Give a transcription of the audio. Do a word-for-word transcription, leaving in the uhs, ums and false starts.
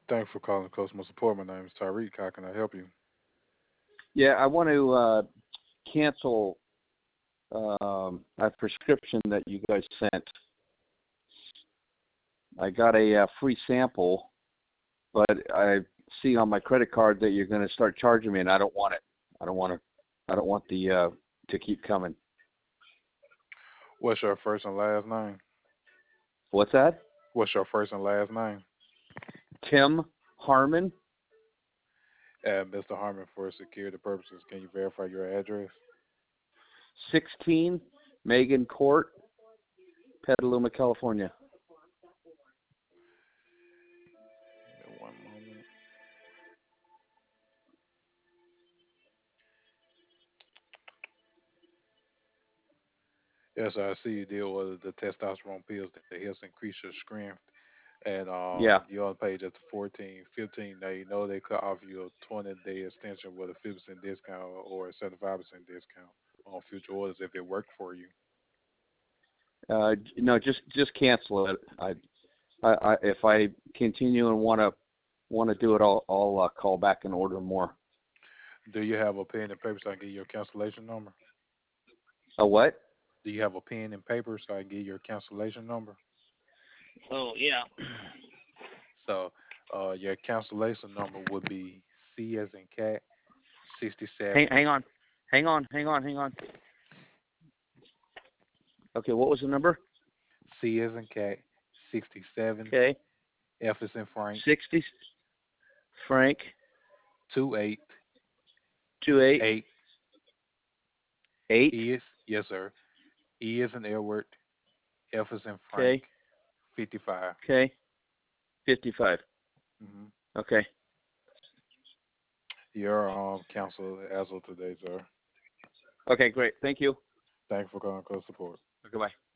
Thanks for calling customer support. My name is Tyreek. How can I help you? Yeah, I want to uh, cancel um, a prescription that you guys sent. I got a uh, free sample, but I see on my credit card that you're going to start charging me, and I don't want it. I don't want to. I don't want the uh, to keep coming. What's your first and last name? What's that? What's your first and last name? Tim Harmon, And mister Harmon, for security purposes, can you verify your address? sixteen Megan Court, Petaluma, California. Give me one moment. Yes, I see you deal with the testosterone pills that helps increase your strength. And um, Yeah. you're on page at the fourteen, fifteen. Now you know they could offer you a twenty day extension with a fifty percent discount or a seventy-five percent discount on future orders if it worked for you. Uh, no, just just cancel it. I, I, I if I continue and want to want to do it, I'll I'll uh, call back and order more. Do you have a pen and paper so I can get your cancellation number? A what? Do you have a pen and paper so I can get your cancellation number? Oh yeah. So uh, your cancellation number would be C as in cat Hang sixty-seven. hang on, hang on, hang on, hang on. Okay, what was the number? C as in cat sixty-seven. Okay, F is in Frank sixty. Frank two eight two eight eight. eight. E is yes sir. E is in Edward. F is in Frank Okay, fifty-five. okay, fifty five. Mm-hmm. Okay. Your um counsel as of today, sir. Okay, great. Thank you. Thank you for calling close support. Goodbye.